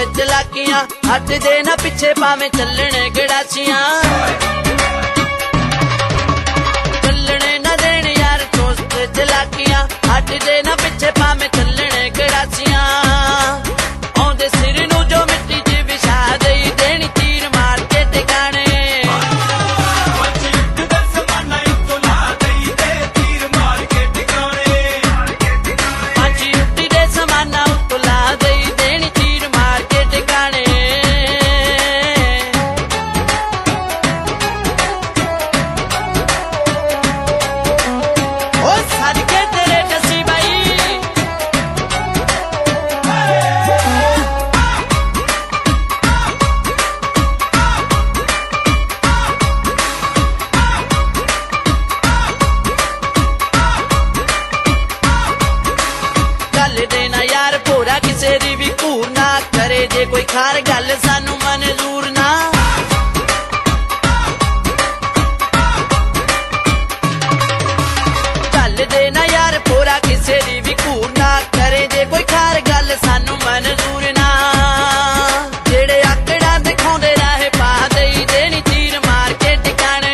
चलाकियां हट दे ना पिछे पावे चलने गड़ाचियां चलने ना देने यार दोस्त चलाकियां हट दे ना पिछे पावे चलने गड़ाचियां औंदे सिर नू जो मिट्टी च विछा देई देनी तीर मार के टिकाने जे कोई खार गल सानू मंजूर ना गल दे ना यार पूरा किसे दी भी कूर ना करे जे कोई खार गल सानू मंजूर ना जेड़े आकड़ा दिखाउंदे राहे पा देई देनी तीर मार के टिकाने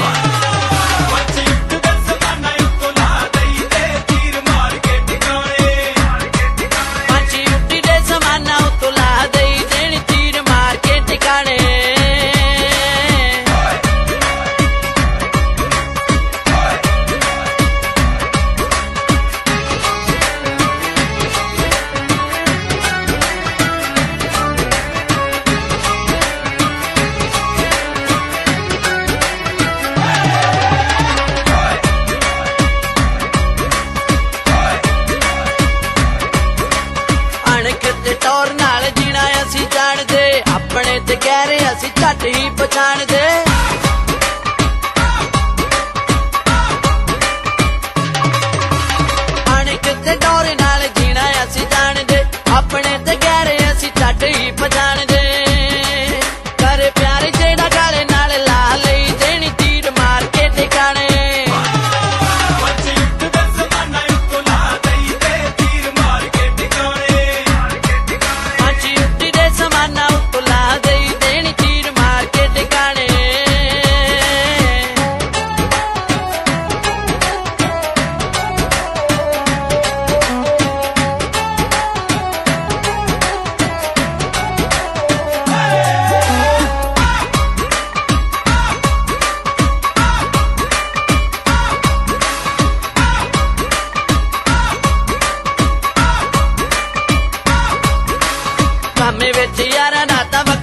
पंछी उड्डी दे समाना उतला अपने ते गहरे असी झट ही पछाण दे अणख ते डोरे नाल जीना असी जान दे अपने ते गहरे असी झट ही पछाण दे करे प्यार जेड़ा गाले नाल ला लई देनी तीर मार के टिकाने यारा नाता